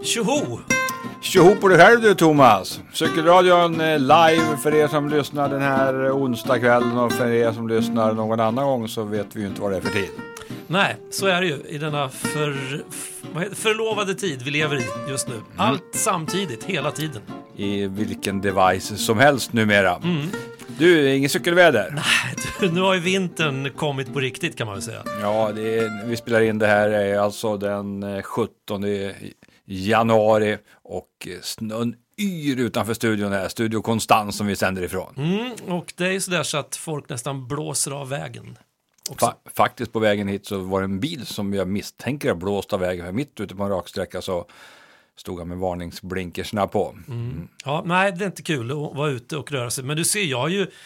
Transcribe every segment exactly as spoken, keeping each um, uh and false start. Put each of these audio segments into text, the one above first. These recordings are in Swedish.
Tjoho! Tjoho på dig själv du Thomas. Cykelradion live för er som lyssnar den här onsdagskvällen, och för er som lyssnar någon annan gång så vet vi ju inte vad det är för tid. Nej, så är det ju i denna för, vad heter, förlovade tid vi lever i just nu. Mm. Allt samtidigt, hela tiden. I vilken device som helst numera. Mm. Du, ingen cykelväder? Nej, du, nu har ju vintern kommit på riktigt kan man väl säga. Ja, det är, vi spelar in det här är alltså den sjuttonde januari och snön yr utanför studion här, Studio Konstans som vi sänder ifrån. Mm, och det är sådär så att folk nästan blåser av vägen. Fa- faktiskt på vägen hit så var det en bil som jag misstänker har blåst av vägen. Mitt ute på en raksträcka så stod han med varningsblinkersna på. Mm. Mm. Ja, nej, det är inte kul att vara ute och röra sig. Men du ser, jag har ju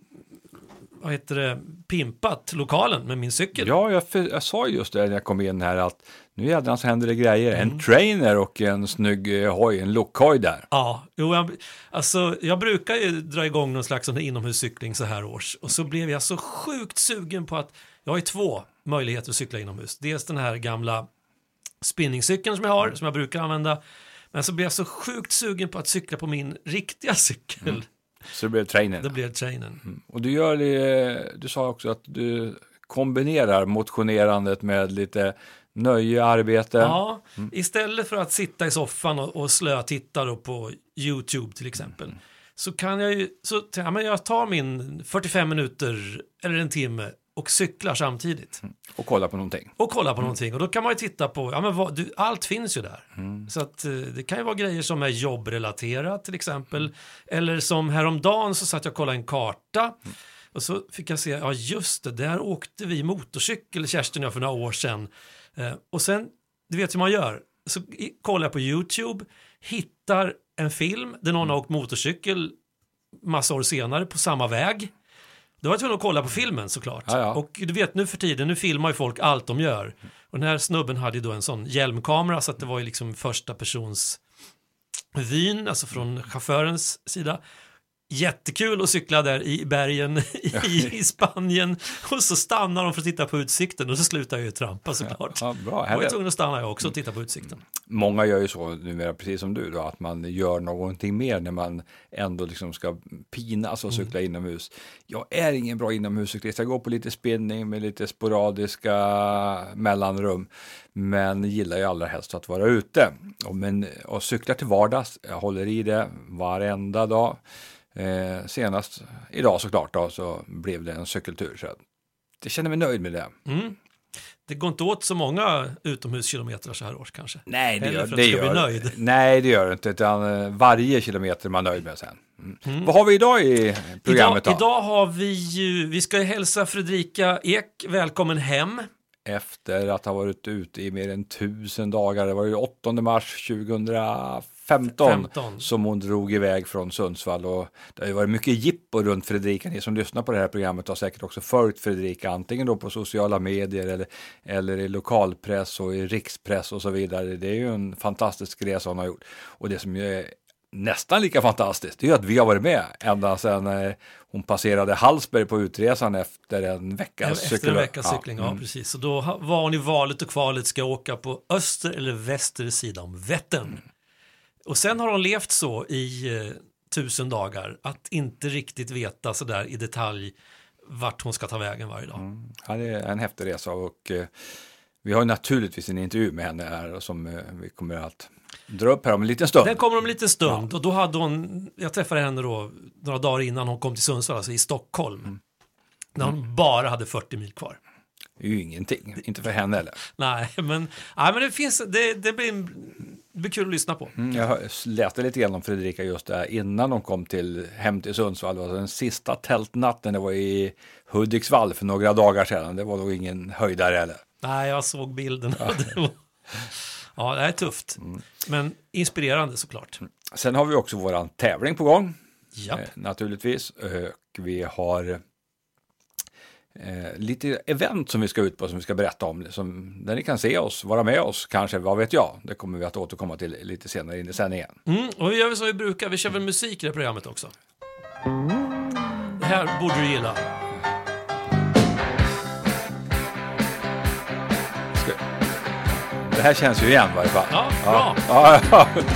vad heter det, pimpat lokalen med min cykel. Ja, jag, jag sa just det när jag kom in här att nu jädrar så händer det grejer. Mm. En trainer och en snygg eh, hoj, en lockhoj där. Ja, jo, jag, alltså jag brukar ju dra igång någon slags inomhuscykling så här års. Och så blev jag så sjukt sugen på att jag har ju två möjligheter att cykla inomhus. Dels den här gamla spinningcykeln som jag har, som jag brukar använda. Men så blev jag så sjukt sugen på att cykla på min riktiga cykel. Mm. Så det blev trainern. Det blev trainern. Mm. Och du gör det, du sa också att du kombinerar motionerandet med lite nöje, arbete. Ja, mm. istället för att sitta i soffan och, och slöa titta då på YouTube till exempel. Mm. Så kan jag ju, så ja, men jag tar min fyrtiofem minuter eller en timme och cyklar samtidigt. Mm. Och kolla på någonting. Och kolla på mm. någonting. Och då kan man ju titta på, ja men vad, du, allt finns ju där. Mm. Så att det kan ju vara grejer som är jobbrelaterat till exempel. Mm. Eller som häromdagen så satt jag och kollade en karta. Mm. Och så fick jag se, ja just det, där åkte vi motorcykel, Kerstin och jag, för några år sedan. Eh, och sen, du vet hur man gör. Så i, kollar jag på YouTube, hittar en film där någon har åkt motorcykel massa år senare på samma väg. Då var jag tvungen att kolla på filmen såklart. Ja, ja. Och du vet nu för tiden, nu filmar ju folk allt de gör. Och den här snubben hade ju då en sån hjälmkamera så att det var ju liksom första persons vyn, alltså från chaufförens sida. Jättekul att cykla där i bergen i, i Spanien. Och så stannar de för att titta på utsikten och så slutar jag ju trampa såklart. Ja, bra. Jag var tvungen att stanna jag också och titta på utsikten. Många gör ju så numera, precis som du då, att man gör någonting mer när man ändå liksom ska pinas och cykla mm. inomhus. Jag är ingen bra inomhuscyklist. Jag går på lite spinning med lite sporadiska mellanrum, men gillar ju allra helst att vara ute. Och, men, och cyklar till vardags, jag håller i det varenda dag. Eh, senast idag såklart då, så blev det en cykeltur, så jag känner mig nöjd med det. Mm. Det går inte åt så många utomhuskilometer så här års kanske. Nej, det gör, för det ska gör, bli nöjd. nej, det gör det inte, utan varje kilometer är man nöjd med sen. Mm. Mm. Vad har vi idag i programmet idag, då? Idag har vi ju, vi ska hälsa Fredrika Ek välkommen hem. Efter att ha varit ute i mer än tusen dagar, det var ju åttonde mars tjugohundrafemton femton som hon drog iväg från Sundsvall, och det har ju varit mycket jippo runt Fredrika. Ni som lyssnar på det här programmet har säkert också följt Fredrika, antingen då på sociala medier eller, eller i lokalpress och i rikspress och så vidare. Det är ju en fantastisk resa hon har gjort, och det som är nästan lika fantastiskt, det är ju att vi har varit med ända sedan eh, hon passerade Hallsberg på utresan efter en veckas cykling. Efter en veckas cykling, ja, ja mm. precis. Så då var hon i valet och kvalet, ska åka på öster eller väster sida om Vättern. Mm. Och sen har hon levt så i eh, tusen dagar att inte riktigt veta så där i detalj vart hon ska ta vägen varje dag. Mm. Ja, det är en häftig resa, och eh, vi har naturligtvis en intervju med henne här som eh, vi kommer att dra upp här om en liten stund. Den kommer om en liten stund, ja. Och då hade hon, jag träffade henne då några dagar innan hon kom till Sundsvall, alltså i Stockholm. Mm. När hon mm. bara hade fyrtio mil kvar. Det är ju ingenting, inte för henne eller? Nej, men, nej, men det finns, det, det, blir, det blir kul att lyssna på. Mm, jag läste lite grann om Fredrika just där innan de kom till, hem till Sundsvall. Det var den sista tältnatten, det var i Hudiksvall för några dagar sedan. Det var nog ingen höjdare eller? Nej, jag såg bilden. Ja, det, var, ja, det är tufft. Mm. Men inspirerande såklart. Mm. Sen har vi också våran tävling på gång. Japp. Eh, naturligtvis. Och vi har Eh, lite event som vi ska ut på, som vi ska berätta om, som, där ni kan se oss, vara med oss kanske, vad vet jag. Det kommer vi att återkomma till lite senare in i sändningen. Mm, och vi gör vi som vi brukar, vi kör väl musik i det programmet också. Det här borde du gilla. Ska, Det här känns ju igen i varje fall. Ja, bra. Ja, ja, ja.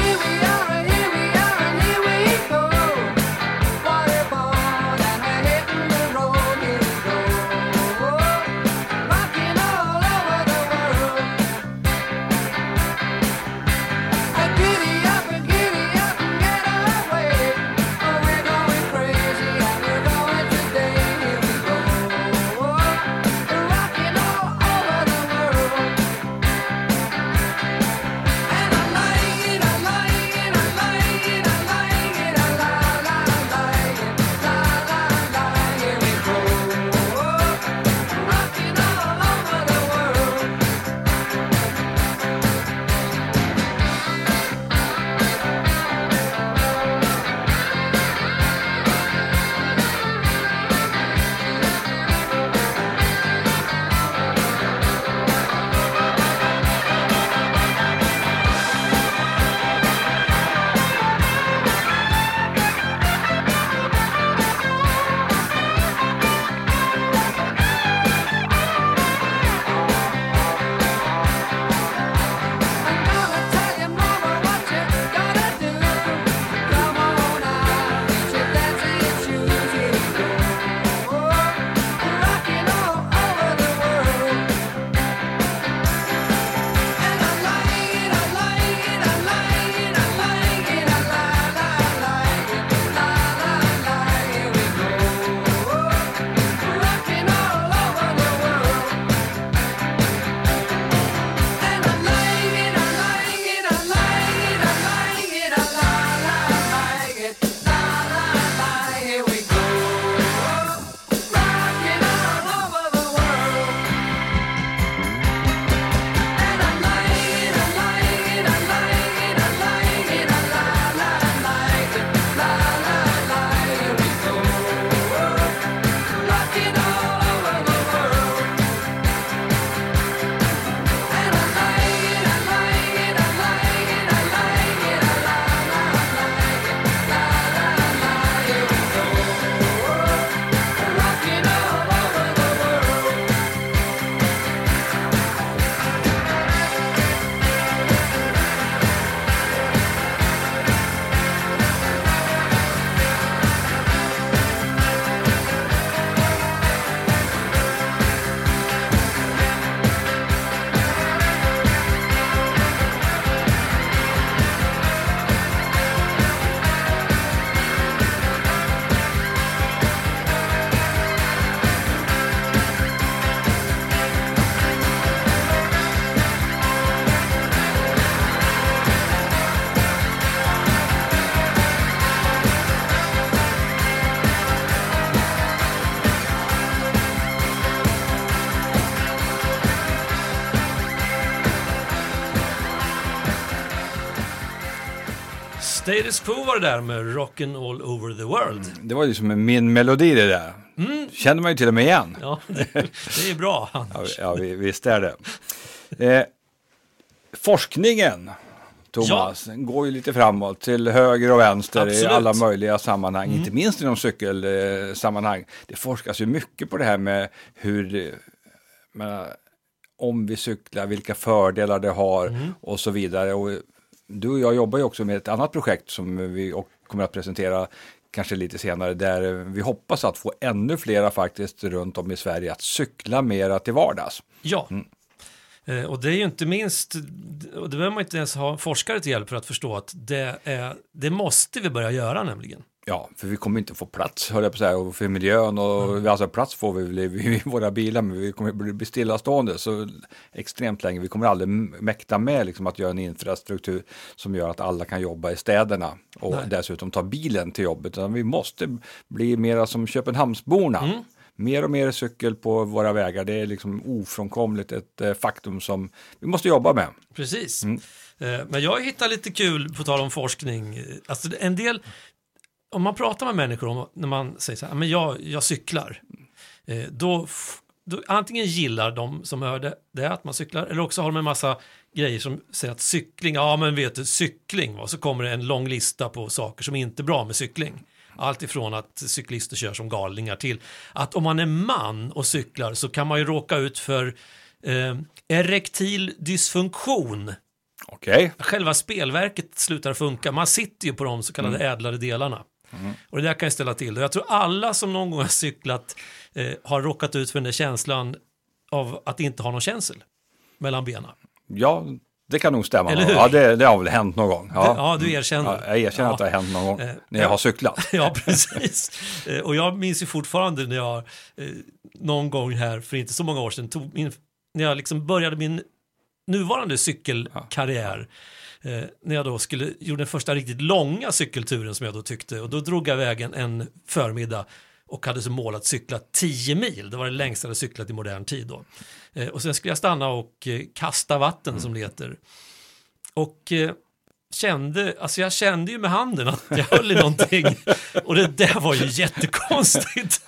Status Quo var det där med Rock'n All Over the World. Mm, det var ju som min melodi det där. Mm. Kände man ju till och med igen. Ja, det, det är bra. ja, ja, visst är det. Eh, forskningen, Thomas, ja. går ju lite framåt till höger och vänster. Absolut. I alla möjliga sammanhang, mm. inte minst inom cykelsammanhang. Det forskas ju mycket på det här med hur, med, om vi cyklar, vilka fördelar det har mm. och så vidare. Och du och jag jobbar ju också med ett annat projekt som vi kommer att presentera kanske lite senare, där vi hoppas att få ännu flera faktiskt runt om i Sverige att cykla mera till vardags. Ja. Mm. Och det är ju inte minst, och det behöver man inte ens ha forskare till hjälp för att förstå att det, är, det måste vi börja göra nämligen. Ja, för vi kommer inte få plats, hör jag på att säga, och för miljön och mm. alltså plats får vi i våra bilar, men vi kommer bli stillastående så extremt länge. Vi kommer aldrig mäkta med liksom, att göra en infrastruktur som gör att alla kan jobba i städerna och Nej. dessutom ta bilen till jobbet. Utan vi måste bli mera som Köpenhamnsborna. Mm. Mer och mer cykel på våra vägar, det är liksom ofrånkomligt ett eh, faktum som vi måste jobba med. Precis. Mm. Eh, men jag hittar lite kul på tal om forskning. Alltså en del, om man pratar med människor om, när man säger så här, men jag, jag cyklar, eh, då, då antingen gillar de som hör det, det att man cyklar, eller också har de en massa grejer som säger att cykling, ja men vet du, cykling, va? Så kommer det en lång lista på saker som inte är bra med cykling. Allt ifrån att cyklister kör som galningar till att om man är man och cyklar så kan man ju råka ut för Eh, erektil dysfunktion. Okej. Själva spelverket slutar funka. Man sitter ju på de så kallade mm. ädlare delarna. Mm. Och det där kan jag ställa till. Och jag tror alla som någon gång har cyklat eh, har råkat ut för den där känslan av att inte ha någon känsel mellan benen. Ja, det kan nog stämma. Ja, det, det har väl hänt någon gång. Ja, ja du erkänner. Ja, jag erkänner ja. att det har hänt någon gång eh, när jag ja. har cyklat. Ja, precis. eh, och jag minns ju fortfarande när jag eh, någon gång här för inte så många år sedan tog min, när jag liksom började min nuvarande cykelkarriär. Eh, när jag då skulle gjorde den första riktigt långa cykelturen som jag då tyckte. Och då drog jag vägen en förmiddag och hade som mål att cykla tio mil. Det var det längsta jag cyklat i modern tid då. Eh, och sen skulle jag stanna och eh, kasta vatten mm. som det heter. Och eh, kände, alltså jag kände ju med handen att jag höll i någonting. Och det där var ju jättekonstigt.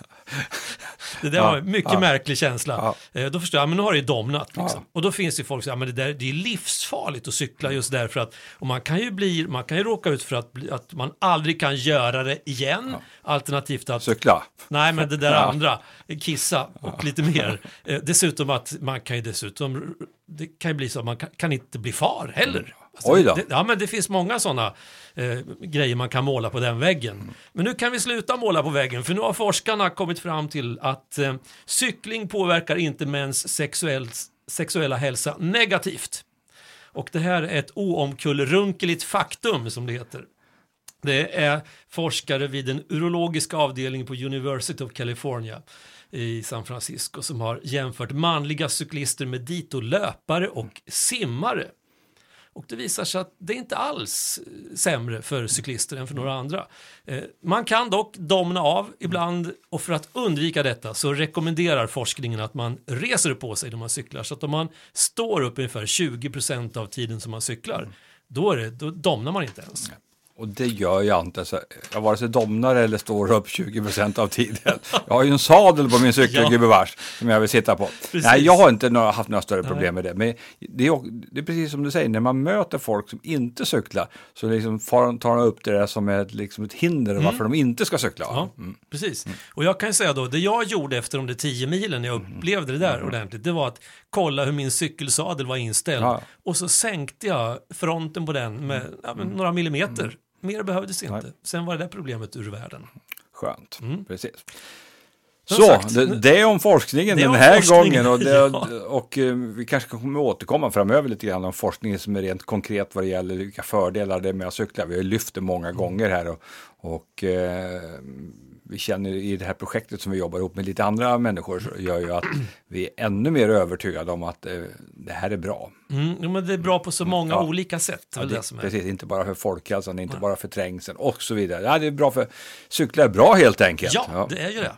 Det där ja, var en mycket ja, märklig känsla. Ja. Då förstår jag, men nu har det ju domnat. Liksom. Ja. Och då finns det folk som säger, men det, där, det är livsfarligt att cykla just därför att, och man kan ju bli, man kan ju råka ut för att, bli, att man aldrig kan göra det igen. Ja. Alternativt att... Cykla. Nej, men det där ja. andra, kissa och ja. lite mer. Eh, dessutom att man kan ju dessutom, det kan ju bli så att man kan, kan inte bli far heller. Mm. Alltså, Oj då. Det, ja, men det finns många sådana eh, grejer man kan måla på den väggen. Mm. Men nu kan vi sluta måla på väggen, för nu har forskarna kommit fram till att eh, cykling påverkar inte mäns sexuell, sexuella hälsa negativt. Och det här är ett oomkullrunkeligt faktum som det heter. Det är forskare vid den urologiska avdelningen på University of California i San Francisco som har jämfört manliga cyklister med ditolöpare och simmare. Och det visar sig att det är inte alls sämre för cyklister än för några andra. Eh, man kan dock domna av ibland, och för att undvika detta så rekommenderar forskningen att man reser på sig när man cyklar. Så att om man står upp ungefär tjugo procent av tiden som man cyklar, då, är det, då domnar man inte ens. Och det gör jag inte. Så jag vare sig domnar eller står upp tjugo procent av tiden. Jag har ju en sadel på min cykel, ja. gubevars, som jag vill sitta på. Precis. Nej, jag har inte några, haft några större problem Nej. med det. Men det är, det är precis som du säger, när man möter folk som inte cyklar så liksom tar de upp det där som ett, liksom ett hinder mm. varför de inte ska cykla. Ja, mm. precis. Mm. Och jag kan säga då, det jag gjorde efter de där tio milen när jag upplevde det där mm. ordentligt, det var att kolla hur min cykelsadel var inställd. Ja. Och så sänkte jag fronten på den med ja, med några millimeter. Mm. Mer behövdes inte. Nej. Sen var det där problemet ur världen. Skönt, mm. precis. Så, det, det är om forskningen är den här forskningen. gången. Och, det, ja. och uh, vi kanske kommer återkomma framöver lite grann om forskningen som är rent konkret vad det gäller vilka fördelar det är med att cykla. Vi har ju lyft det många mm. gånger här och, och uh, vi känner i det här projektet som vi jobbar ihop med lite andra människor så gör ju att vi är ännu mer övertygade om att uh, det här är bra. Mm, ja, men det är bra på så många ja. olika sätt. Ja, det, det som är. Precis, inte bara för folkhälsan, inte ja. bara för trängseln och så vidare. Ja, det är bra för cykla är bra helt enkelt. Ja, ja. det är ju det.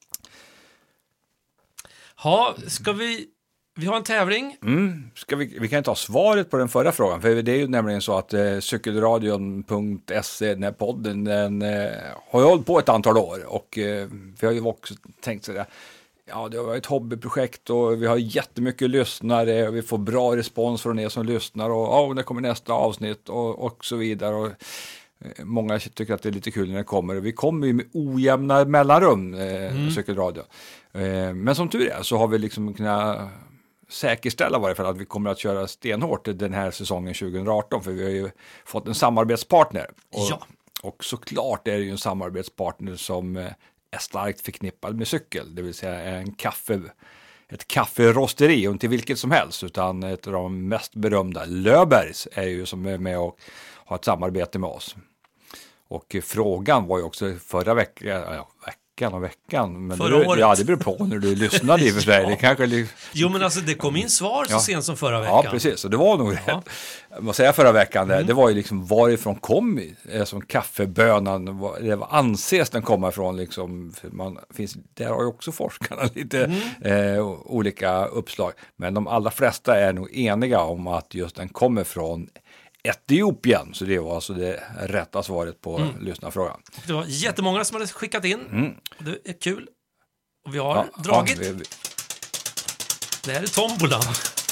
Ja, ska vi... Vi har en tävling. Mm, ska vi, vi kan ta svaret på den förra frågan. För det är ju nämligen så att eh, cykelradion punkt se, den här podden, den eh, har ju hållit på ett antal år. Och eh, vi har ju också tänkt sådär, ja det har varit ett hobbyprojekt och vi har jättemycket lyssnare. Och vi får bra respons från er som lyssnar. Och oh, när kommer nästa avsnitt och, och så vidare. Och, eh, många tycker att det är lite kul när det kommer. Och vi kommer ju med ojämna mellanrum, eh, mm. cykelradion. Eh, men som tur är så har vi liksom kunnat säkerställa i varje fall att vi kommer att köra stenhårt den här säsongen tjugo arton för vi har ju fått en samarbetspartner. Och, ja. och såklart är det ju en samarbetspartner som är starkt förknippad med cykel, det vill säga en kaffe, ett kafferosteri och inte vilket som helst utan ett av de mest berömda, Löfbergs, är ju som är med och har ett samarbete med oss. Och frågan var ju också förra veckan, ja, veckan och veckan. Men förra det, året. Ja, det beror på när du lyssnade i och för sig. ja. Det kanske... Jo, men alltså det kom in svar så ja. sent som förra veckan. Ja, precis. Och det var nog ja. rätt. Jag måste säga förra veckan, mm. det var ju liksom varifrån kom som kaffebönan, det var anses den komma ifrån liksom, man finns, där har ju också forskarna lite mm. eh, olika uppslag. Men de allra flesta är nog eniga om att just den kommer från Etiopien, så det var alltså det rätta svaret på mm. lyssnarfrågan. Det var jättemånga som hade skickat in. Mm. Det är kul. Och vi har ja, dragit. Ja, vi, vi. Det här är tombolan.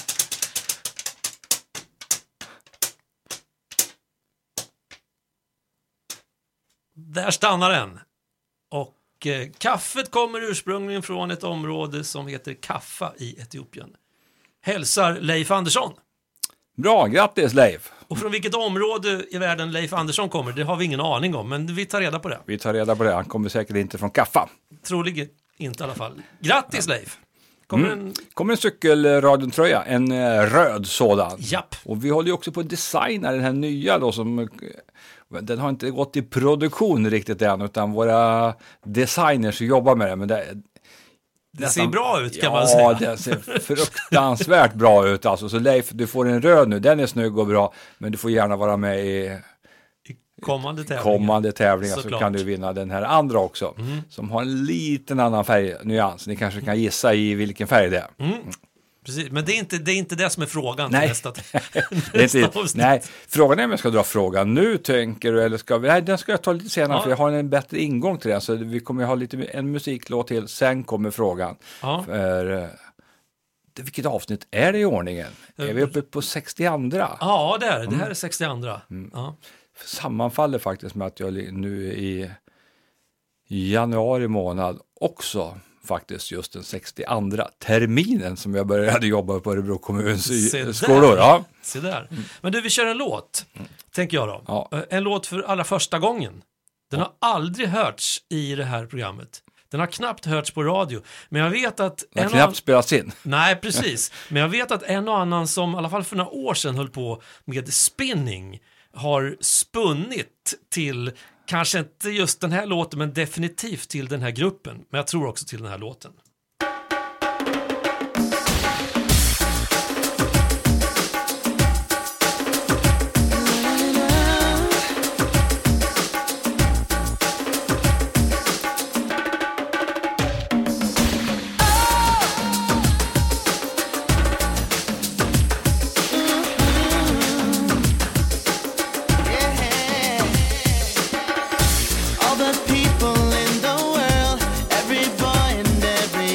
Där stannar den. Och eh, kaffet kommer ursprungligen från ett område som heter Kaffa i Etiopien. hälsar Leif Andersson. Bra, grattis Leif! Och från vilket område i världen Leif Andersson kommer, det har vi ingen aning om, men vi tar reda på det. Vi tar reda på det, han kommer säkert inte från Kaffa. Troligen inte i alla fall. Grattis ja. Leif! Kommer, mm. en... kommer en cykelradiontröja, en uh, röd sådan. Japp. Och vi håller ju också på att designa den här nya då som... Den har inte gått i produktion riktigt än, utan våra designers jobbar med det, men det... Det nästan, ser bra ut kan ja, man säga. Ja, det ser fruktansvärt bra ut. Alltså. Så Leif, du får en röd nu, den är snygg och bra, men du får gärna vara med i, I kommande tävlingar, kommande tävlingar så, så kan du vinna den här andra också. Mm. Som har en liten annan färgnyans. Ni kanske kan gissa i vilken färg det är. Mm. Precis, men det är, inte, det är inte det som är frågan nej. till nästa, det är inte, nej, frågan är om jag ska dra frågan nu tänker du, eller ska vi, nej den ska jag ta lite senare ja. För jag har en bättre ingång till det, så vi kommer ha lite en musiklåt till, sen kommer frågan. Ja. För, vilket avsnitt är det i ordningen? Är vi uppe på sextiotvå? Ja, det är det. Det här är sextiotvå. Mm. Ja. Sammanfaller faktiskt med att jag nu i januari månad också faktiskt just den sextioandra terminen som jag började jobba på Örebro kommuns skolor. Ja. Se där. Mm. Men du, vi kör en låt, mm. tänker jag då. Ja. En låt för allra första gången. Den ja. har aldrig hörts i det här programmet. Den har knappt hörts på radio. Men jag vet att... Den har knappt an... spelats in. Nej, precis. Men jag vet att en och annan som i alla fall för några år sedan höll på med spinning har spunnit till... Kanske inte just den här låten, men definitivt till den här gruppen. Men jag tror också till den här låten. People in the world, every boy and every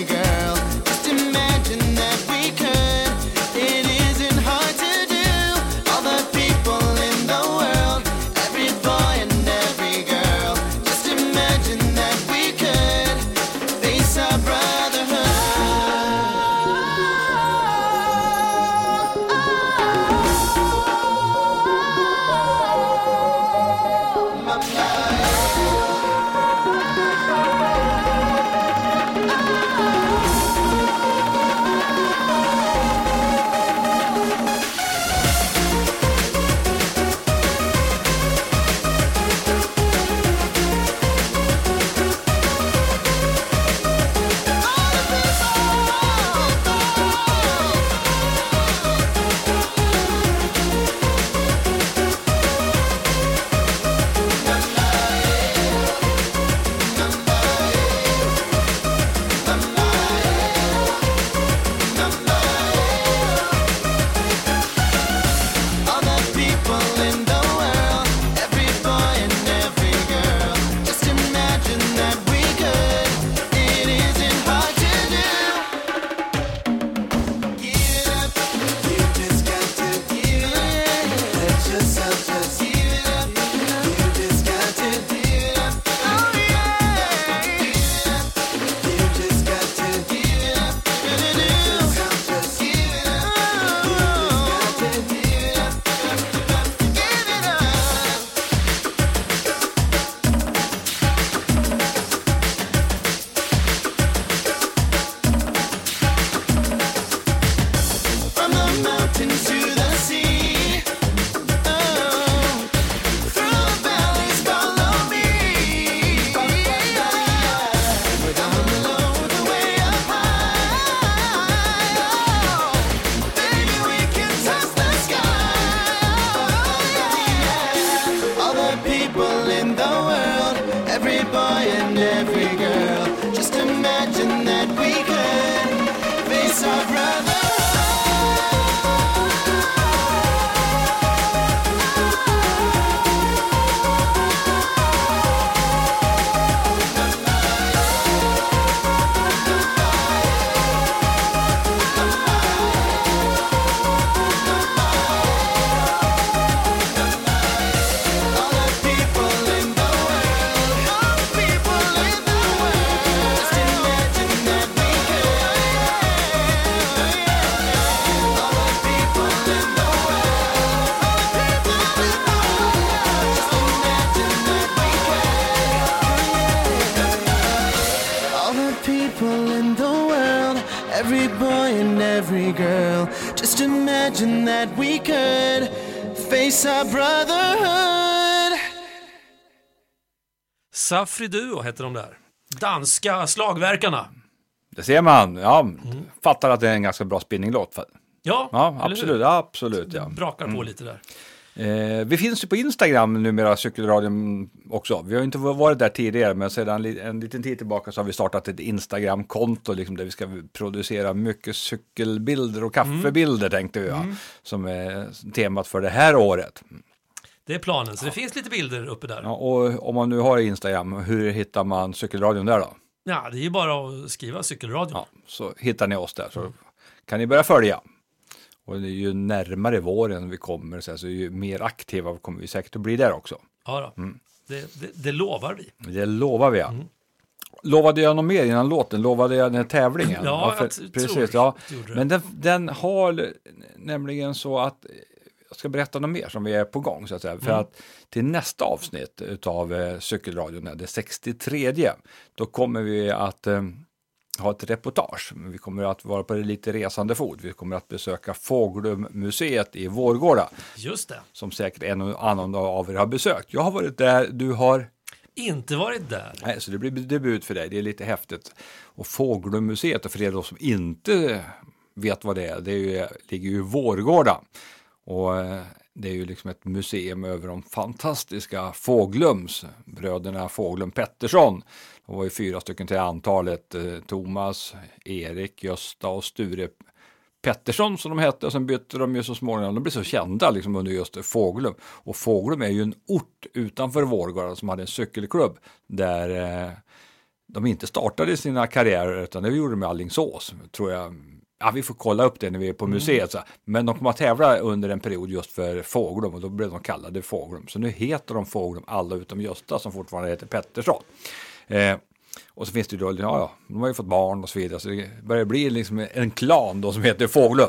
and every girl. Just imagine that we could face our brotherhood. Safri Duo heter de där. Danska slagverkarna. Det ser man. Ja, mm. Fattar att det är en ganska bra spinninglåt. Ja, ja absolut. absolut ja. Brakar på mm. lite där. Eh, vi finns ju på Instagram numera, Cykelradion också. Vi har inte varit där tidigare, men sedan en liten tid tillbaka så har vi startat ett Instagram-konto liksom, där vi ska producera mycket cykelbilder och kaffebilder, mm. tänkte vi, ja, mm. som är temat för det här året. Det är planen, så det ja. finns lite bilder uppe där. Ja, och om man nu har Instagram, hur hittar man Cykelradion där då? Ja, det är ju bara att skriva Cykelradion. Ja, så hittar ni oss där, så mm. kan ni börja följa. Och det är ju närmare våren vi kommer, så alltså, ju mer aktiva kommer vi säkert att bli där också. Ja då. Mm. Det, det, det lovar vi. Det lovar vi, ja. Mm. Lovade jag något mer innan låten? Lovade jag den här tävlingen? Ja, ja för, jag precis, tror, ja. Men den, den har nämligen så att jag ska berätta något mer som vi är på gång, så att säga. För mm. att till nästa avsnitt av eh, Cykelradion, det sextiotredje, då kommer vi att eh, ha ett reportage. Vi kommer att vara på lite resande fot. Vi kommer att besöka Fåglummuseet i Vårgårda. Just det. Som säkert en och annan av er har besökt. Jag har varit där, du har inte varit där. Nej, så det blir debut för dig. Det är lite häftigt. Och Fåglummuseet, och för er då som inte vet vad det är, det är ju, ligger ju i Vårgårda. Och det är ju liksom ett museum över de fantastiska Fåglums, bröderna Fåglum Pettersson. De var ju fyra stycken till antalet, Thomas, Erik, Gösta och Sture Pettersson som de hette. Och sen bytte de ju så småningom, de blev så kända liksom under just Fåglum. Och Fåglum är ju en ort utanför Vårgårda som hade en cykelklubb där eh, de inte startade sina karriärer, utan det gjorde de med Alingsås, tror jag. Ja, vi får kolla upp det när vi är på museet. Mm. Så. Men de kommer att tävla under en period just för Fåglum, och då blev de kallade Fåglum. Så nu heter de Fåglum alla utom Gösta som fortfarande heter Pettersson. Eh, och så finns det ju då, ja, ja, de har ju fått barn och så vidare, så det börjar bli liksom en klan då som heter Fåglum.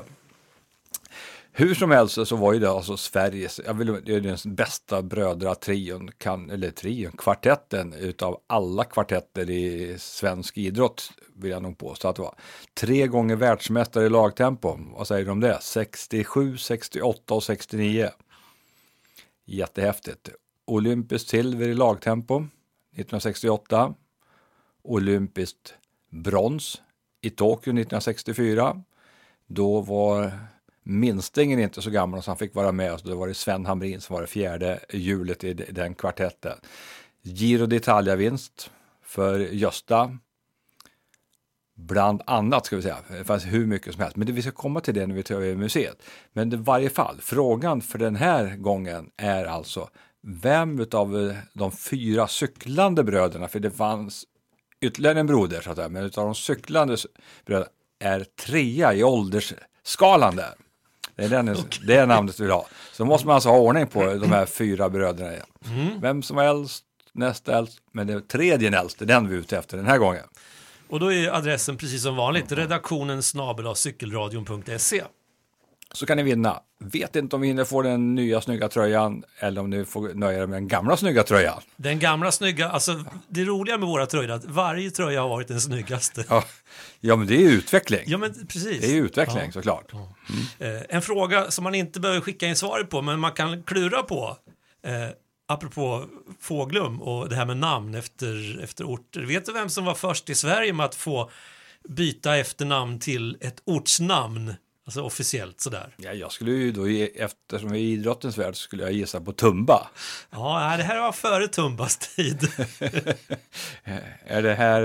Hur som helst så var ju det alltså Sveriges, jag vill, det är den bästa brödratrion, kan, eller trion, kvartetten utav alla kvartetter i svensk idrott, vill jag nog påstå att det var. Tre gånger världsmästare i lagtempo, vad säger de om det? sextiosju, sextioåtta och sextionio. Jättehäftigt. Olympiskt silver i lagtempo nittonhundrasextioåtta. Olympiskt brons i Tokyo nittonhundrasextiofyra. Då var minstingen inte så gammal så han fick vara med. Så då var det Sven Hamrin som var det fjärde hjulet i den kvartetten. Giro d'Italia-vinst för Gösta. Bland annat, ska vi säga. Det fanns hur mycket som helst. Men det, vi ska komma till det när vi tar över museet. Men i varje fall, frågan för den här gången är alltså: vem av de fyra cyklande bröderna, för det fanns ytterligare en broder så att säga, men utav de cyklande bröderna är trea i åldersskalan där. Det är, den, okay. det är namnet vi vill ha. Så måste man alltså ha ordning på de här fyra bröderna igen. Mm. Vem som är äldst, näst äldst, men det tredje äldst är den vi är ute efter den här gången. Och då är adressen precis som vanligt, redaktionen snabel-a cykelradion punkt se. Så kan ni vinna. Vet inte om vi hinner få den nya snygga tröjan eller om ni får nöja er med den gamla snygga tröjan. Den gamla snygga, alltså det roliga med våra tröjor är att varje tröja har varit den snyggaste. Ja, ja men det är ju utveckling. Ja men precis. Det är ju utveckling, ja. Såklart. Ja. Mm. Eh, en fråga som man inte behöver skicka in svaret på, men man kan klura på. Eh, apropå Fåglum och det här med namn efter, efter orter. Vet du vem som var först i Sverige med att få byta efternamn till ett ortsnamn? Alltså officiellt sådär. Ja, jag skulle ju då, eftersom vi är i idrottens värld, skulle jag gissa på Tumba. Ja, det här var före Tumbas tid. Är det här...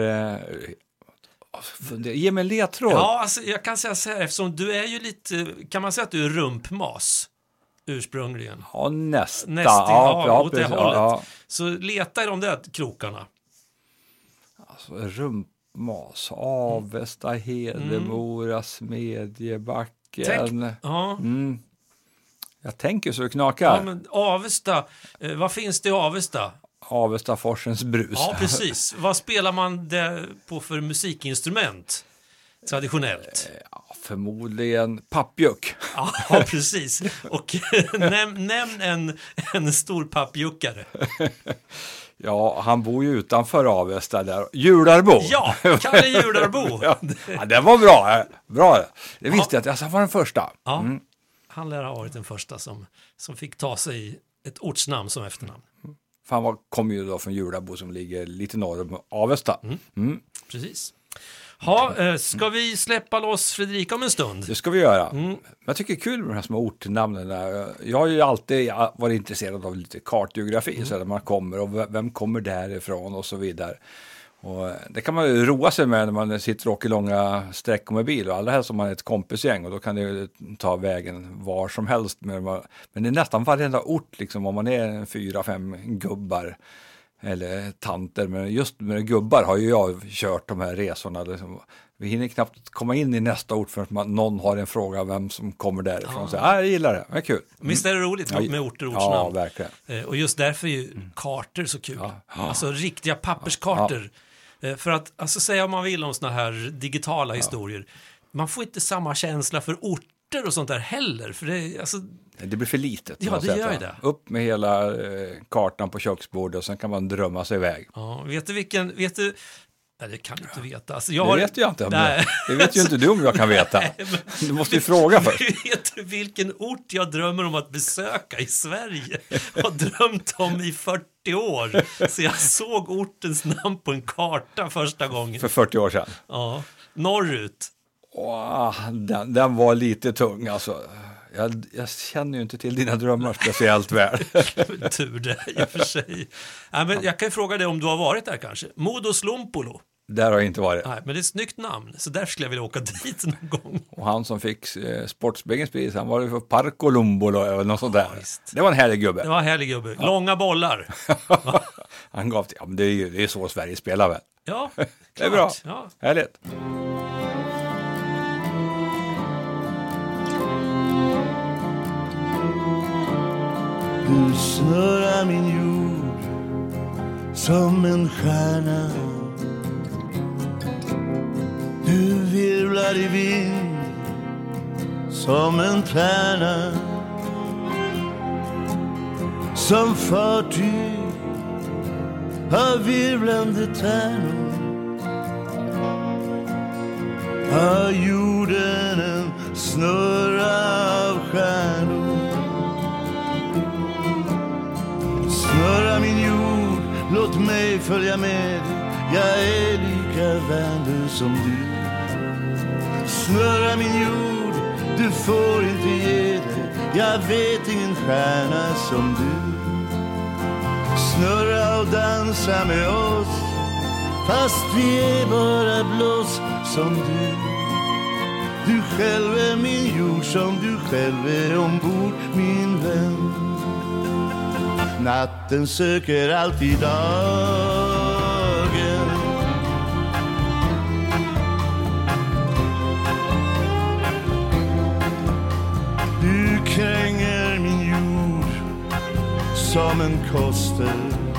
Äh, ge mig en ledtråd. Ja, alltså, jag kan säga så här, eftersom du är ju lite... Kan man säga att du är rumpmas ursprungligen? Ja, nästa. Nästa, ja, ja, åt det hållet. Ja. Så leta i de där krokarna. Alltså, rumpmas, Avesta, Hedemora, mm. Smedjebacken. Tänk, ja. mm. Jag tänker så det knakar. Ja, men Avesta, eh, vad finns det i Avesta? Avesta Forsens brus. Ja, precis. Vad spelar man det på för musikinstrument? traditionellt? Ja, förmodligen pappjuck. Ja, precis. Och näm, nämn en, en stor pappjuckare. Ja, han bor ju utanför Avesta där. Jularbo. Ja, Kalle Jularbo. ja, ja, det var bra. Bra. Det visste ja. jag att alltså, han var den första. Ja, mm. han lär ha varit den första som, som fick ta sig ett ortsnamn som efternamn. För han var, kom ju då från Jularbo som ligger lite norr om Avesta. Mm. Mm. Precis. Ha, ska vi släppa loss Fredrika om en stund? Det ska vi göra. Mm. Jag tycker det är kul med de här små ortnamnen. Jag har ju alltid varit intresserad av lite kartgeografi, mm. så där man kommer och vem kommer därifrån och så vidare. Och det kan man ju roa sig med när man sitter och åker långa sträckor med bil, och allra helst som man är ett kompisgäng, och då kan det ju ta vägen var som helst. Men det är nästan varenda ort, liksom, om man är fyra, fem gubbar eller tanter, men just med gubbar har ju jag kört de här resorna. Liksom. Vi hinner knappt komma in i nästa ort för att man, någon har en fråga vem som kommer därifrån. Ja. Så ah, jag gillar det, det är kul. Mm. Visst är det roligt med orter och ortsnamn? Ja, verkligen. Och just därför är ju mm. kartor så kul. Ja. Ja. Alltså riktiga papperskartor. Ja. För att, alltså säga om man vill om såna här digitala ja. historier, man får inte samma känsla för orter och sånt där heller. För det, alltså... det blir för litet. Ja, det gör ju det. Upp med hela eh, kartan på köksbordet och sen kan man drömma sig iväg. Ja, vet du vilken, vet du, nej, det kan du inte veta. Alltså, jag det har... vet jag inte om det. Det vet ju inte du om jag kan veta. Nej, men... du måste ju fråga först. Vet du vilken ort jag drömmer om att besöka i Sverige? Jag har drömt om i fyrtio år. Så jag såg ortens namn på en karta första gången. För fyrtio år sedan? Ja, norrut. Åh, den, den var lite tung alltså. Jag, jag känner ju inte till dina drömmar speciellt väl. Tur det, i och för sig. Ja, men jag kan ju fråga dig om du har varit där kanske. Modo Slumpolo. Där har jag inte varit. Nej, men det är ett snyggt namn, så där skulle jag vilja åka dit någon gång. Och han som fick eh, Sportspegelns pris, han var ju för Parco Lumbolo eller något sånt där. Ja, det var en härlig gubbe. Det var en härlig gubbe. Ja. Långa bollar. Han gav till, ja, men det är ju det är så Sverige spelar väl. Ja, klart. Det är bra. Ja. Härligt. Du snurrar min jord som en stjärna. Du virvlar i vind som en tärna. Som fartyg av virvlande tärnor har jorden en snurra av stjärnor. Snurra min jord, låt mig följa med dig. Jag är lika värnlös som du. Snurra min jord, du får inte ge dig. Jag vet ingen stjärna som du. Snurra och dansa med oss, fast vi är bara blås som du. Du själv är min jord som du själv är ombord, min vän. Natten söker alltid dagen. Du kränger min jord som en koster.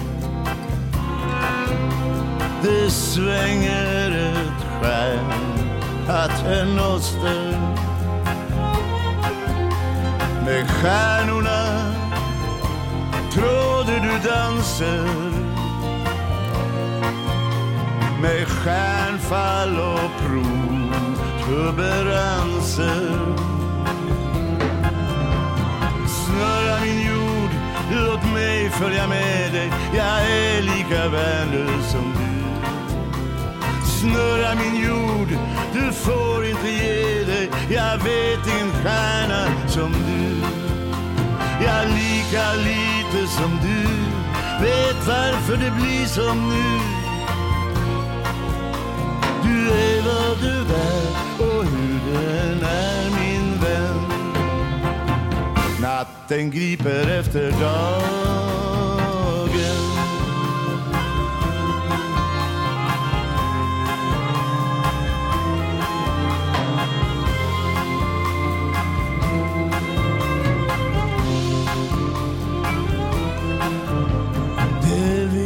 Det svänger ett stjärn att en oster. Med stjärnorna tråder du danser. Med stjärnfall och protuberanser. Snurra min jord, låt mig följa med dig. Jag är lika värnlös som du. Snurra min jord, du får inte ge dig. Jag vet ingen stjärna som du. Jag lika lite som du vet varför det blir som nu. Du är vad du är och hur den är, min vän. Natten griper efter dagen.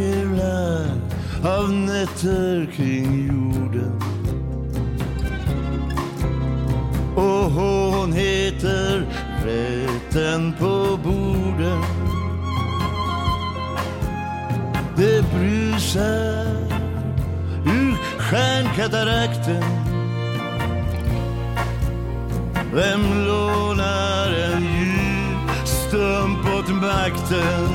Av nätter kring jorden. och hon heter rätten på borden. Det brusar ur stjärnkatarakten. Vem lånar en djup stump åt makten?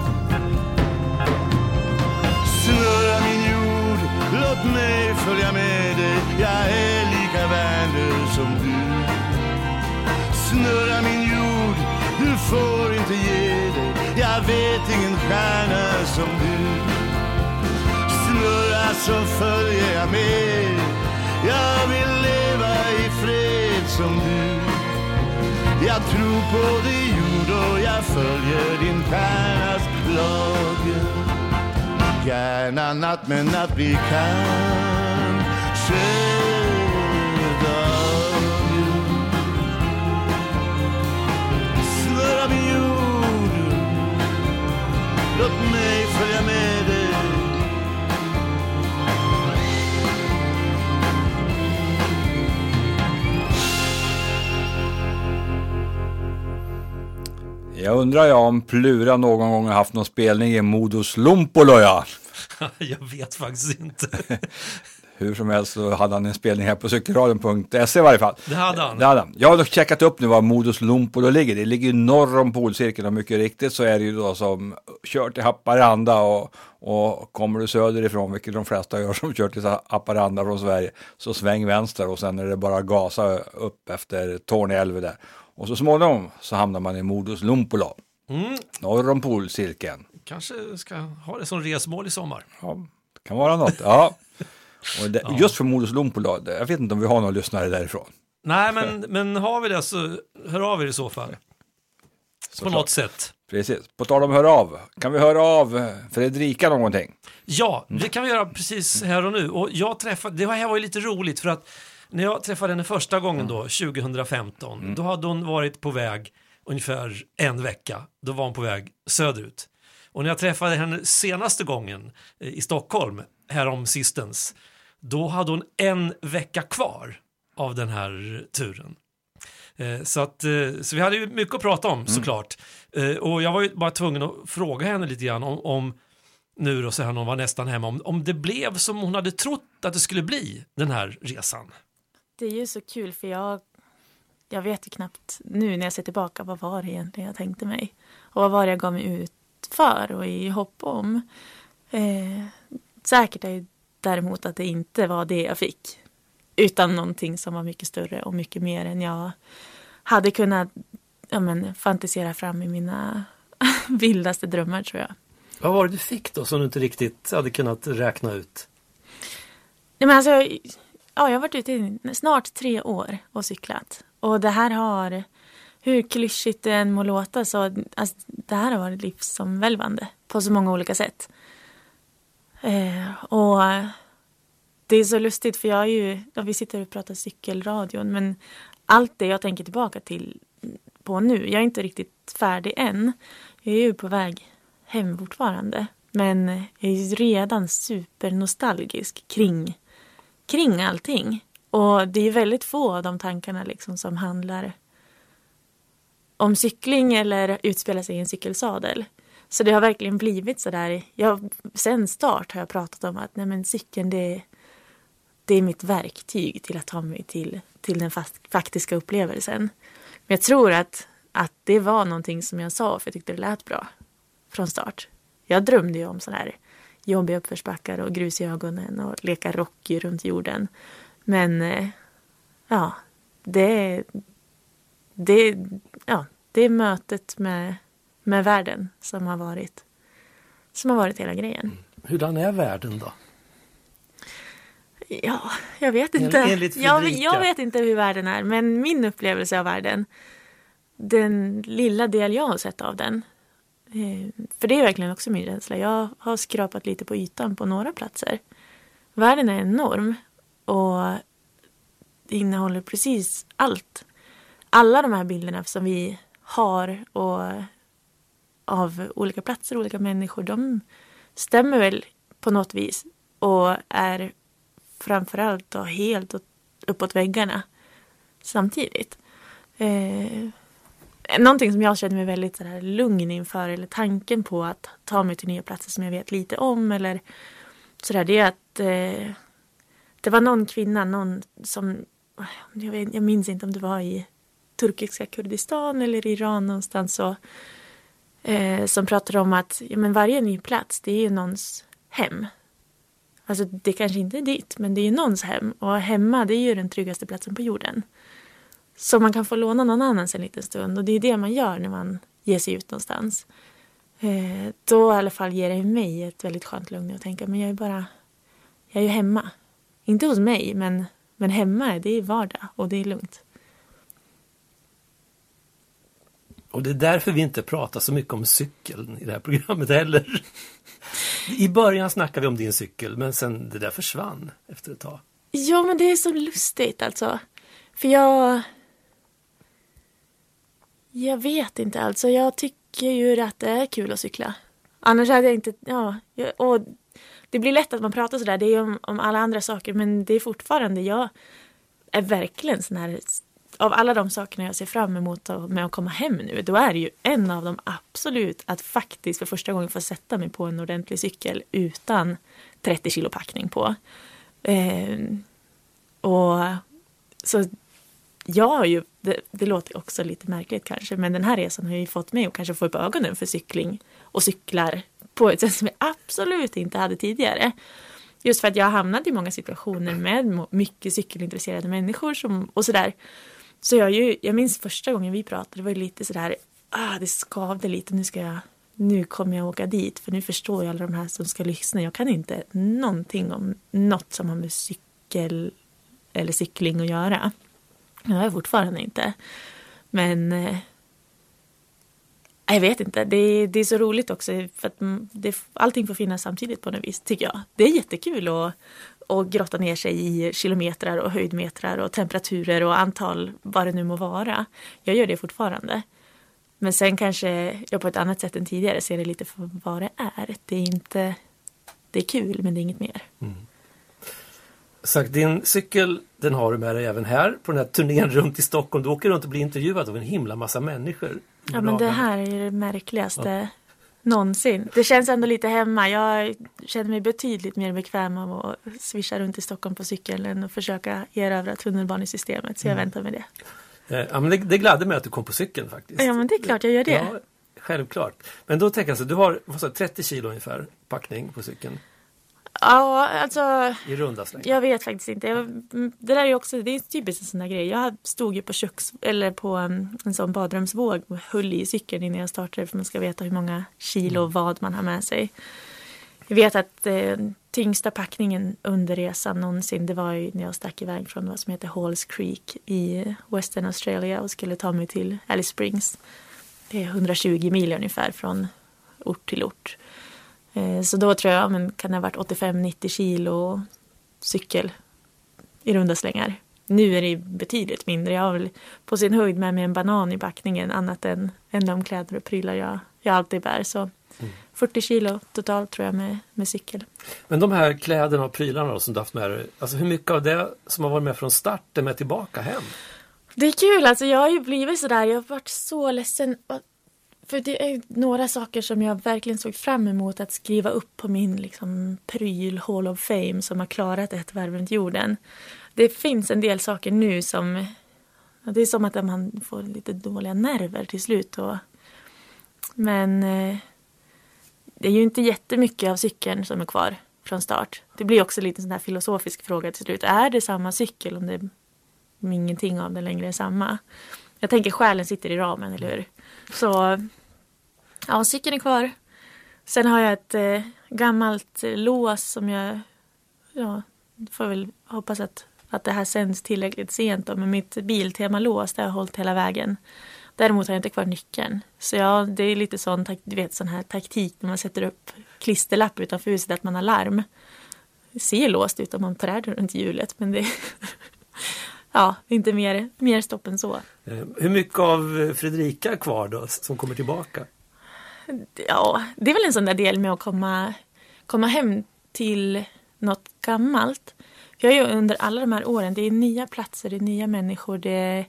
Snurra min jord, låt mig följa med dig. Jag är lika värnlös som du. Snurra min jord, du får inte ge dig. Jag vet ingen stjärna som du. Snurra så följer jag med. Jag vill leva i fred som du. Jag tror på dig jord och jag följer din stjärnas lag. Gärna natt men natt blir kanske dag. Snurra min jord, låt mig följa med dig. Jag undrar jag om Plura någon gång har haft någon spelning i Modos Lompoloja. Jag vet faktiskt inte. Hur som helst så hade han en spelning här på cykelradion punkt se i varje fall. Det hade han. Det hade han. Jag har dock checkat upp nu var Modos Lompolo ligger. Det ligger norr om polcirkeln och mycket riktigt så är det ju då som kör till Haparanda och, och kommer du söderifrån, vilket de flesta gör som kör till Haparanda från Sverige, så sväng vänster och sen är det bara gasa upp efter Torneälven där. Och så småningom så hamnar man i Modos Lompolo. Mm. Norr om polcirkeln. Kanske ska ha det som resmål i sommar. Ja, det kan vara något. Ja. Och det, Ja. Just för Modos Lompolo, jag vet inte om vi har någon lyssnare därifrån. Nej, men, men har vi det så hör av er i så fall. Så på klart. något sätt. Precis. På tal om hör av. Kan vi höra av Fredrika någonting? Ja, det kan vi göra precis här och nu. Och jag träffade, det här var ju lite roligt för att när jag träffade henne första gången då, tjugohundrafemton, mm. då hade hon varit på väg ungefär en vecka. Då var hon på väg söderut. Och när jag träffade henne senaste gången i Stockholm, härom sistens, då hade hon en vecka kvar av den här turen. Så, att, så vi hade ju mycket att prata om, mm. såklart. Och jag var ju bara tvungen att fråga henne lite grann om, om nu då, så här, hon var nästan hemma, om, om det blev som hon hade trott att det skulle bli, den här resan. Det är ju så kul för jag, jag vet ju knappt nu när jag ser tillbaka vad var det egentligen jag tänkte mig. Och vad var det jag gav mig ut för och i hopp om. Eh, säkert är ju däremot att det inte var det jag fick. Utan någonting som var mycket större och mycket mer än jag hade kunnat ja, men, fantisera fram i mina vildaste drömmar, tror jag. Vad var det du fick då som du inte riktigt hade kunnat räkna ut? Nej, men alltså, ja, jag har varit ute i snart tre år och cyklat. Och det här har, hur klyschigt det än må låta, så alltså, det här har varit livsomvälvande på så många olika sätt. Eh, och det är så lustigt för jag är ju, ja, vi sitter och pratar cykelradion, men allt det jag tänker tillbaka till på nu, jag är inte riktigt färdig än. Jag är ju på väg hem fortfarande, men jag är redan supernostalgisk kring, kring allting. Och det är väldigt få av de tankarna liksom som handlar om cykling eller utspelar sig i en cykelsadel. Så det har verkligen blivit så där. Jag, sen start har jag pratat om att nej, men cykeln det, det är mitt verktyg till att ta mig till, till den fast, faktiska upplevelsen. Men jag tror att, att det var någonting som jag sa för jag tyckte det lät bra från start. Jag drömde ju om sådana här jobbiga uppförsbackar och grus i ögonen och leka Rocky runt jorden. Men ja, det, det, ja, det är mötet med, med världen som har varit, som har varit hela grejen. Hurdan är världen då? Ja, jag vet inte. Enligt jag, jag vet inte hur världen är, men min upplevelse av världen, den lilla del jag har sett av den, för det är verkligen också min känsla. Jag har skrapat lite på ytan på några platser. Världen är enorm och det innehåller precis allt. Alla de här bilderna som vi har och av olika platser, olika människor, de stämmer väl på något vis och är framförallt och helt uppåt väggarna. samtidigt. Eh, någonting som jag känner mig väldigt så här lugn inför, eller tanken på att ta mig till nya platser som jag vet lite om, eller sådär, det är att eh, det var någon kvinna, någon som, jag, vet, jag minns inte om det var i turkiska Kurdistan eller Iran någonstans, så, eh, som pratade om att ja, men varje ny plats, det är ju någons hem. Alltså det kanske inte är ditt, men det är ju någons hem. Och hemma, det är ju den tryggaste platsen på jorden. Så man kan få låna någon annans en liten stund. Och det är det man gör när man ger sig ut någonstans. Eh, då i alla fall ger det mig ett väldigt skönt lugn att tänka, men jag är bara, jag är ju hemma. Inte hos mig, men, men hemma, det är vardag och det är lugnt. Och det är därför vi inte pratar så mycket om cykeln i det här programmet heller. I början snackade vi om din cykel, men sen det där försvann efter ett tag. Ja, men det är så lustigt alltså. För jag... Jag vet inte alltså. Jag tycker ju att det är kul att cykla. Annars hade jag inte... Ja, jag, och det blir lätt att man pratar sådär. Det är om, om alla andra saker, men det är fortfarande... Jag är verkligen sån här... Av alla de sakerna jag ser fram emot med att komma hem nu, då är det ju en av dem absolut att faktiskt för första gången få sätta mig på en ordentlig cykel utan trettio kilo packning på. Eh, och så jag har ju, det, det låter också lite märkligt kanske, men den här resan har ju fått mig att kanske få upp ögonen för cykling och cyklar på ett sätt som jag absolut inte hade tidigare. Just för att jag har hamnat i många situationer med mycket cykelintresserade människor som, och sådär. Så jag, ju, jag minns första gången vi pratade, det var ju lite sådär, ah, det skavde lite, nu ska jag, nu kommer jag åka dit, för nu förstår jag alla de här som ska lyssna. Jag kan inte någonting om något som har med cykel eller cykling att göra. Jag är fortfarande inte. Men eh, jag vet inte, det, det är så roligt också, för att det, allting får finnas samtidigt på något vis, tycker jag. Det är jättekul att och grotta ner sig i kilometrar och höjdmetrar och temperaturer och antal, vad det nu må vara. Jag gör det fortfarande. Men sen kanske jag på ett annat sätt än tidigare ser det lite för vad det är. Det är inte, det är kul, men det är inget mer. Mm. Så din cykel, den har du med dig även här på den här turnén runt i Stockholm. Du åker runt och blir intervjuad av en himla massa människor. Ja, men det här är det märkligaste ja. någonsin. Det känns ändå lite hemma. Jag känner mig betydligt mer bekväm av att swisha runt i Stockholm på cykeln än att försöka erövra tunnelbanesystemet. Så jag mm. väntar med det. Ja, men det, det gladde mig att du kom på cykeln faktiskt. Ja, men det är klart jag gör det. Ja, självklart. Men då tänker jag så, du har vad sa, trettio kilo ungefär packning på cykeln. Ja, alltså... I runda slängar. Jag vet faktiskt inte. Jag, det där är ju också, det är typiskt en sån där grej. Jag stod ju på köks, eller på en, en sån badrumsvåg och höll i cykeln innan jag startade, för man ska veta hur många kilo och vad man har med sig. Jag vet att eh, tyngsta packningen under resan någonsin, det var ju när jag stack iväg från vad som heter Halls Creek i Western Australia och skulle ta mig till Alice Springs. Det är hundratjugo mil ungefär från ort till ort. Så då tror jag, men kan det ha varit åttiofem nittio kilo cykel i runda slängar. Nu är det betydligt mindre. Jag har väl på sin höjd med mig en banan i backningen, annat än, än de kläder och prylar jag, jag alltid bär. Så mm. fyrtio kilo totalt tror jag med, med cykel. Men de här kläderna och prylarna då, som du haft med dig, alltså hur mycket av det som har varit med från start är med tillbaka hem? Det är kul, alltså jag har ju blivit sådär, jag har varit så ledsen. För det är några saker som jag verkligen såg fram emot att skriva upp på min liksom, pryl Hall of Fame som har klarat ett varv runt jorden. Det finns en del saker nu som, det är som att man får lite dåliga nerver till slut. Och, men eh, det är ju inte jättemycket av cykeln som är kvar från start. Det blir också lite en sån här filosofisk fråga till slut. Är det samma cykel om det om ingenting av den längre är samma? Jag tänker själen sitter i ramen, eller hur? Så, ja, cykeln är kvar. Sen har jag ett eh, gammalt eh, lås som jag, ja, får väl hoppas att, att det här sänds tillräckligt sent då, med mitt Biltema-lås där jag har hållit hela vägen. Däremot har jag inte kvar nyckeln. Så ja, det är lite sån, du vet, sån här taktik när man sätter upp klisterlapp utanför huset att man har larm. Det ser låst ut om man träder runt hjulet, men det ja, inte mer, mer stopp än så. Hur mycket av Fredrika är kvar då som kommer tillbaka? Ja, det är väl en sån där del med att komma, komma hem till något gammalt. jag är ju under alla de här åren, det är nya platser, det är nya människor, det är,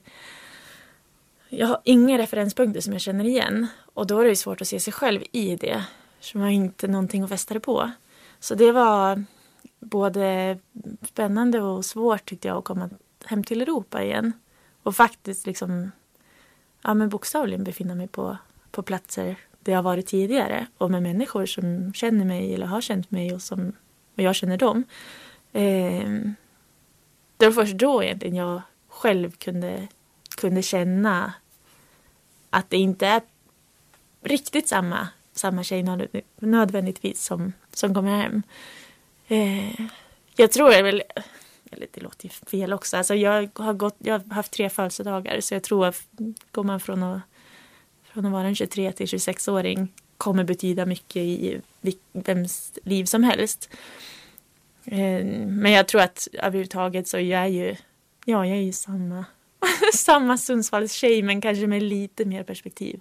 jag har inga referenspunkter som jag känner igen. Och då är det ju svårt att se sig själv i det. Så man har inte någonting att fästa det på. Så det var både spännande och svårt tyckte jag att komma hem till Europa igen. Och faktiskt liksom, ja men bokstavligen befinna mig på, på platser där jag har varit tidigare. Och med människor som känner mig eller har känt mig och, som, och jag känner dem. Eh, det var först då egentligen jag själv kunde, kunde känna att det inte är riktigt samma, samma tjej nödvändigtvis som, som kommer hem. Eh, jag tror jag väl, eller det låter ju fel också, alltså jag har, gått, jag har haft tre födelsedagar så jag tror att går man från att, från att vara en tjugotre till tjugosex-åring kommer betyda mycket i vems liv som helst. Eh, men jag tror att överhuvudtaget så jag är ju, ja jag är ju samma, samma Sundsvalls tjej men kanske med lite mer perspektiv.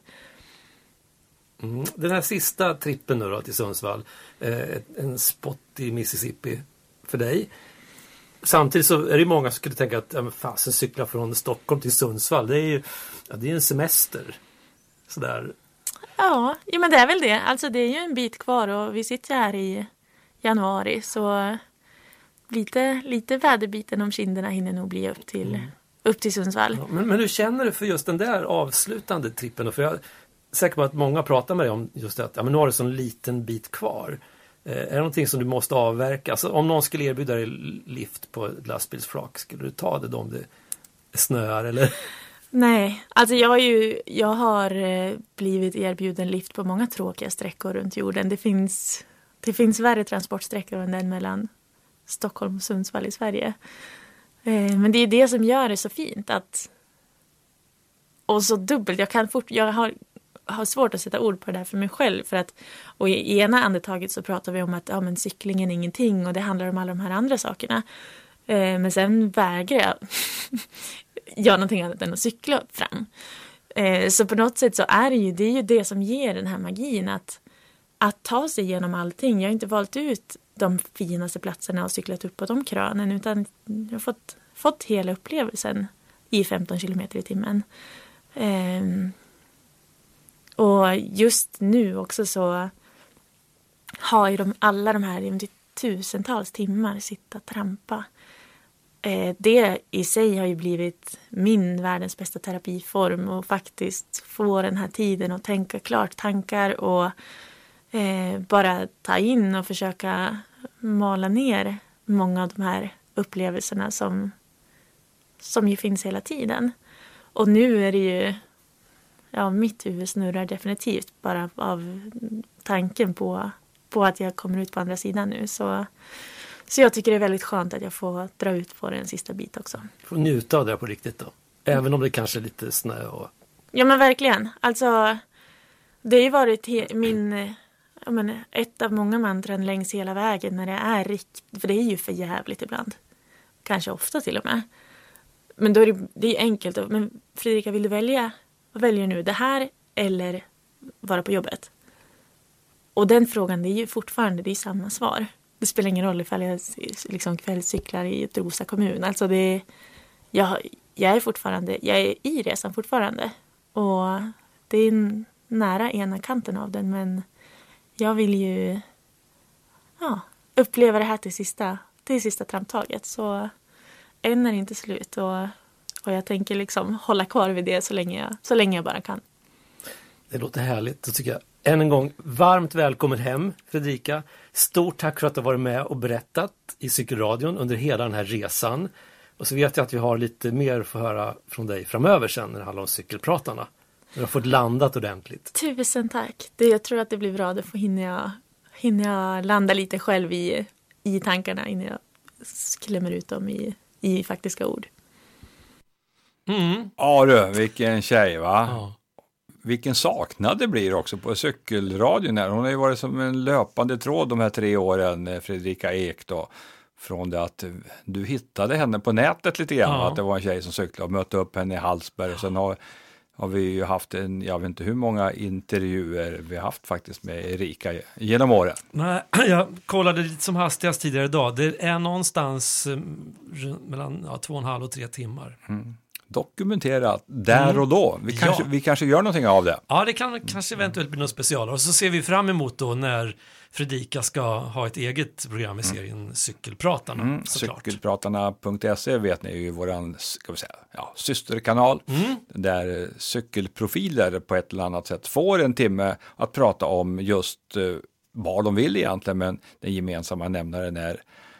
Mm. Den här sista trippen nu då till Sundsvall, eh, en spot i Mississippi för dig. Samtidigt så är det många som skulle tänka att ja, men fasen cykla från Stockholm till Sundsvall, det är ju ja, det är en semester. Sådär. Ja, ja, men det är väl det. Alltså det är ju en bit kvar och vi sitter här i januari så lite, lite väderbiten om kinderna hinner nog bli upp till, mm. upp till Sundsvall. Ja, men, men hur känner du för just den där avslutande trippen? För jag är säker på att många pratar med dig om just det att ja, men nu har du så en liten bit kvar. Eh, är det någonting som du måste avverka? Alltså, om någon skulle erbjuda dig lift på ett lastbilsflak, skulle du ta det då om det snöar eller? Nej, alltså jag har ju jag har blivit erbjuden lift på många tråkiga sträckor runt jorden. Det finns, det finns värre transportsträckor än den mellan Stockholm och Sundsvall i Sverige. Eh, men det är det som gör det så fint att och så dubbelt. Jag kan fort, jag har, har svårt att sätta ord på det där för mig själv. För att, och i ena andetaget så pratar vi om att ja, men cyklingen är ingenting och det handlar om alla de här andra sakerna. Eh, men sen vägrar jag göra någonting annat än att cykla fram. Eh, så på något sätt så är det ju det, är ju det som ger den här magin att, att ta sig igenom allting. Jag har inte valt ut de finaste platserna och cyklat upp på de krönen utan jag har fått, fått hela upplevelsen i femton kilometer i timmen. Um, och just nu också så har ju de, alla de här tusentals timmar sitta och trampa. Eh, det i sig har ju blivit min världens bästa terapiform och faktiskt få den här tiden att tänka klart tankar och eh, bara ta in och försöka mala ner många av de här upplevelserna som, som ju finns hela tiden. Och nu är det ju, ja mitt huvud snurrar definitivt bara av tanken på, på att jag kommer ut på andra sidan nu. Så, så jag tycker det är väldigt skönt att jag får dra ut på en sista bit också. Får njuta av det på riktigt då? Även om det kanske är lite snö och... Ja men verkligen. Alltså det har ju varit he- min, jag menar, ett av många mantran längs hela vägen när det är riktigt, för det är ju för jävligt ibland. Kanske ofta till och med. Men då är det, det är enkelt. Men Fredrika, vill du välja? Vad väljer du nu? Det här eller vara på jobbet? Och den frågan, det är ju fortfarande det är samma svar. Det spelar ingen roll ifall jag liksom kvällscyklar i Trosa kommun. Alltså det, jag, jag är fortfarande, jag är i resan fortfarande. Och det är nära ena kanten av den. Men jag vill ju ja, uppleva det här till sista, till sista tramptaget. Så än är inte slut och, och jag tänker liksom hålla kvar vid det så länge jag, så länge jag bara kan. Det låter härligt, då tycker jag. Än en gång, varmt välkommen hem Fredrika. Stort tack för att du har varit med och berättat i Cykelradion under hela den här resan. Och så vet jag att vi har lite mer att få höra från dig framöver sen när det handlar om cykelpratarna. När du har fått landat ordentligt. Tusen tack. Det, jag tror att det blir bra. Då får hinner jag, hinner jag landa lite själv i, i tankarna innan jag klämmer ut dem i i faktiska ord. Mm. Ja du, vilken tjej va? Ja. Vilken saknad det blir också på cykelradion här. Hon har ju varit som en löpande tråd de här tre åren, Fredrika Ek då. Från det att du hittade henne på nätet lite grann. Ja. Att det var en tjej som cyklade och mötte upp henne i Hallsberg. Ja. Och sen har, har vi ju haft en, jag vet inte hur många intervjuer vi har haft faktiskt med Erika genom åren. Nej, jag kollade lite som hastigast tidigare idag. Det är någonstans eh, mellan ja, två och en halv och tre timmar. Mm. Dokumenterat där Mm. och då. Vi kanske, Ja. vi kanske gör någonting av det. Ja, det kan kanske eventuellt bli något special. Och så ser vi fram emot då när Fredrika ska ha ett eget program i serien Cykelpratarna, Mm. såklart. Cykelpratarna punkt se vet ni är ju våran, ska vi säga, ja, systerkanal. Mm. Där cykelprofiler på ett eller annat sätt får en timme att prata om just uh, vad de vill egentligen, men den gemensamma nämnaren är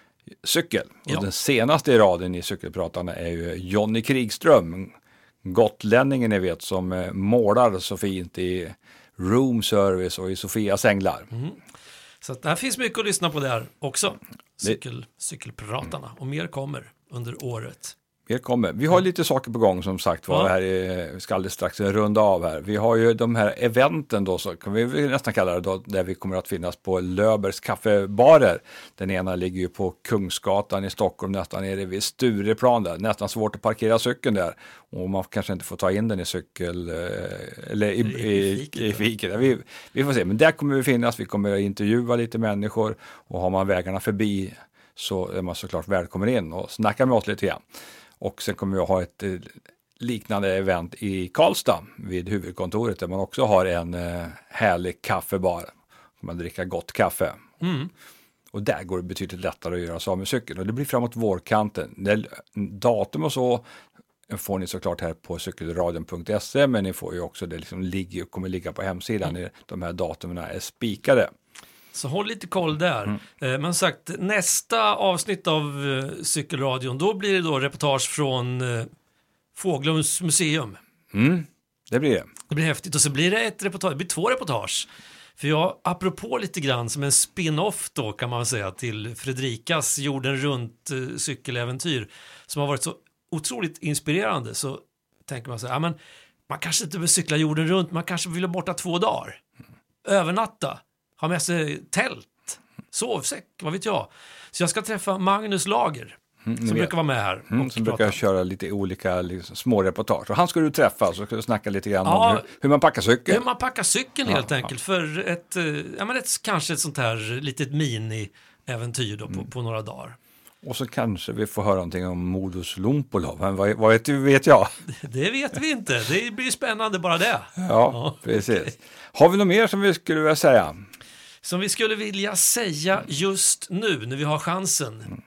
cykel. Ja. Och den senaste i raden i Cykelpratarna är ju Johnny Krigström, gotlänningen ni vet, som uh, målar så fint i Room Service och i Sofias änglar. Mm. Så att det finns mycket att lyssna på där också. Cykel, cykelpratarna. Och mer kommer under året. Mer kommer. Vi har lite saker på gång som sagt var. Ja. Här är, vi ska alldeles strax runda av här. Vi har ju de här eventen då, så kan vi nästan kalla det då, där vi kommer att finnas på Löfbergs kaffebarer. Den ena ligger ju på Kungsgatan i Stockholm, nästan nere vid Stureplan där. Nästan svårt att parkera cykeln där. Och man kanske inte får ta in den i cykel eller i, I, i, i fiket. i fiket. Vi, vi får se, men där kommer vi finnas. Vi kommer att intervjua lite människor och har man vägarna förbi så är man såklart välkommen in och snacka med oss lite grann. Och sen kommer vi att ha ett eh, liknande event i Karlstad vid huvudkontoret där man också har en eh, härlig kaffebar. Man dricker gott kaffe. Mm. Och där går det betydligt lättare att göra sig av med cykeln. Och det blir framåt vårkanten. Det, datum och så får ni såklart här på cykelradion punkt se, men ni får ju också det liksom ligger, kommer ligga på hemsidan. Mm. De här datumen är spikade. Så håll lite koll där. Mm. Eh, men sagt, nästa avsnitt av eh, Cykelradion, då blir det då reportage från eh, Fåglums museum. Mm, det blir det. Det blir häftigt. Och så blir det ett reportage, det blir två reportage. För jag, apropå lite grann som en spin-off då kan man säga till Fredrikas jorden runt eh, cykeläventyr som har varit så otroligt inspirerande, så tänker man så här, ja, men man kanske inte behöver cykla jorden runt, man kanske vill borta två dagar. Övernatta. Ha med sig tält, sovsäck, vad vet jag. Så jag ska träffa Magnus Lager, Mm, som vet. brukar vara med här. Mm, och som prata. brukar köra lite olika liksom, små reportage. Och han ska du träffa så ska du snacka lite grann Ja, om hur, hur man packar cykeln. Hur man packar cykeln Ja, helt enkelt. För ett, eh, ja, men ett, kanske ett sånt här litet mini-äventyr då på, Mm. på några dagar. Och så kanske vi får höra någonting om Modus Lumpolov. Men vad, vad vet, vet jag? Det vet vi inte. Det blir spännande bara det. Ja, Ja, precis. okej. Har vi något mer som vi skulle vilja säga? Som vi skulle vilja säga just nu när vi har chansen. Mm.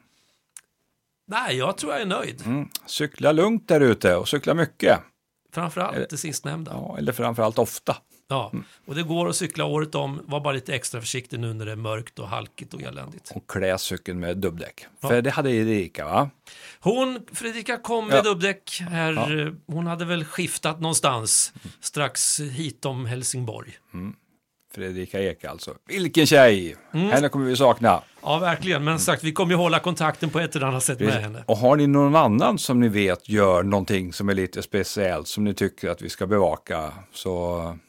Nej, jag tror jag är nöjd. Mm. Cykla lugnt där ute och cykla mycket. Framförallt det sistnämnda. Ja, eller framförallt ofta. Ja, och det går att cykla året om. Var bara lite extra försiktig nu när det är mörkt och halkigt och eländigt. Och klä cykeln med dubbdäck. Ja. För det hade Erika, va? Hon, Fredrika kom med Ja. dubbdäck här. Ja. Hon hade väl skiftat någonstans strax hit om Helsingborg. Fredrika Ek alltså. Vilken tjej! Mm. Henne kommer vi sakna. Ja, verkligen. Men sagt, vi kommer ju hålla kontakten på ett eller annat sätt med henne. Och har ni någon annan som ni vet gör någonting som är lite speciellt som ni tycker att vi ska bevaka, så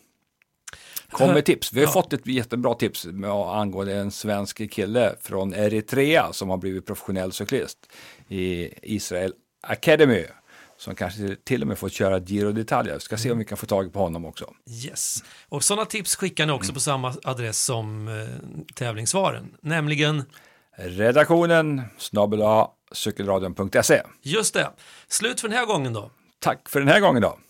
kom med tips. Vi har Ja. fått ett jättebra tips med angående en svensk kille från Eritrea som har blivit professionell cyklist i Israel Academy, som kanske till och med får köra Giro d'Italia. Vi ska se om vi kan få tag på honom också. Yes. Och sådana tips skickar ni också på samma adress som eh, tävlingssvaren. Nämligen, Redaktionen snabel-a cykelradion punkt se. just det. Slut för den här gången då. Tack för den här gången då.